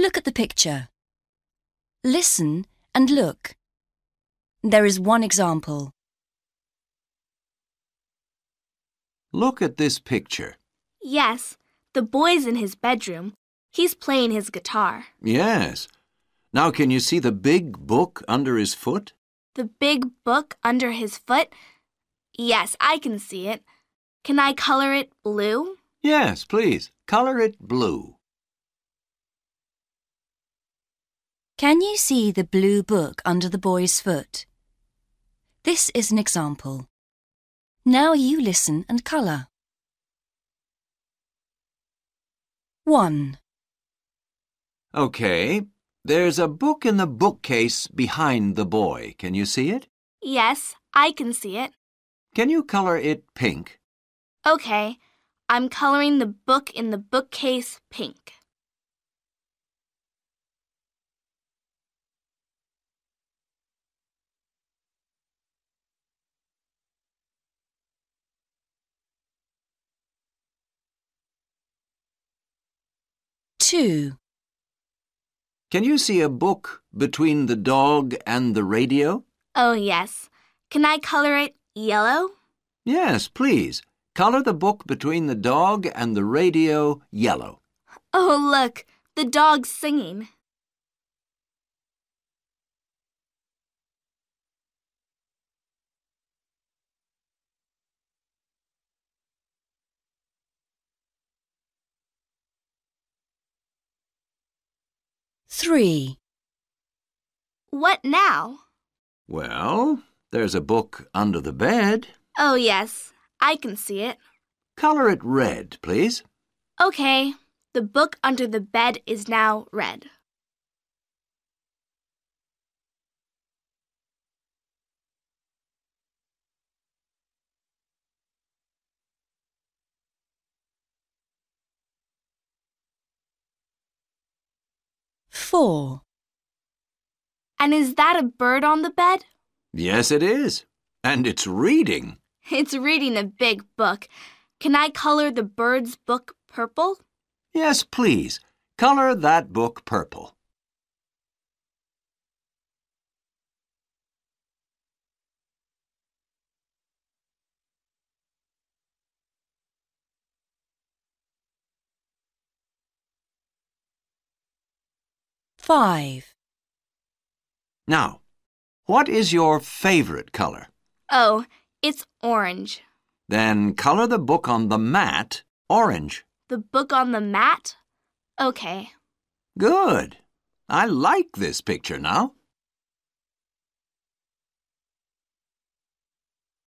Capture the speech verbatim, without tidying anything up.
Look at the picture. Listen and look. There is one example. Look at this picture. Yes, the boy's in his bedroom. He's playing his guitar. Yes. Now can you see the big book under his foot? The big book under his foot? Yes, I can see it. Can I color it blue? Yes, please. Color it blue. Can you see the blue book under the boy's foot? This is an example. Now you listen and colour. one. Okay. There's a book in the bookcase behind the boy. Can you see it? Yes, I can see it. Can you color it pink? Okay, I'm coloring the book in the bookcase pink. two. Can you see a book between the dog and the radio? Oh, yes. Can I color it yellow? Yes, please. Color the book between the dog and the radio yellow. Oh, look, the dog's singing. three. What now? Well, there's a book under the bed. Oh, yes, I can see it. Color it red, please. Okay, the book under the bed is now red. four. And is that a bird on the bed? Yes, it is. And it's reading. It's reading a big book. Can I color the bird's book purple? Yes, please. Color that book purple. five. Now, what is your favorite color? Oh, it's orange. Then color the book on the mat orange. The book on the mat? Okay. Good. I like this picture now.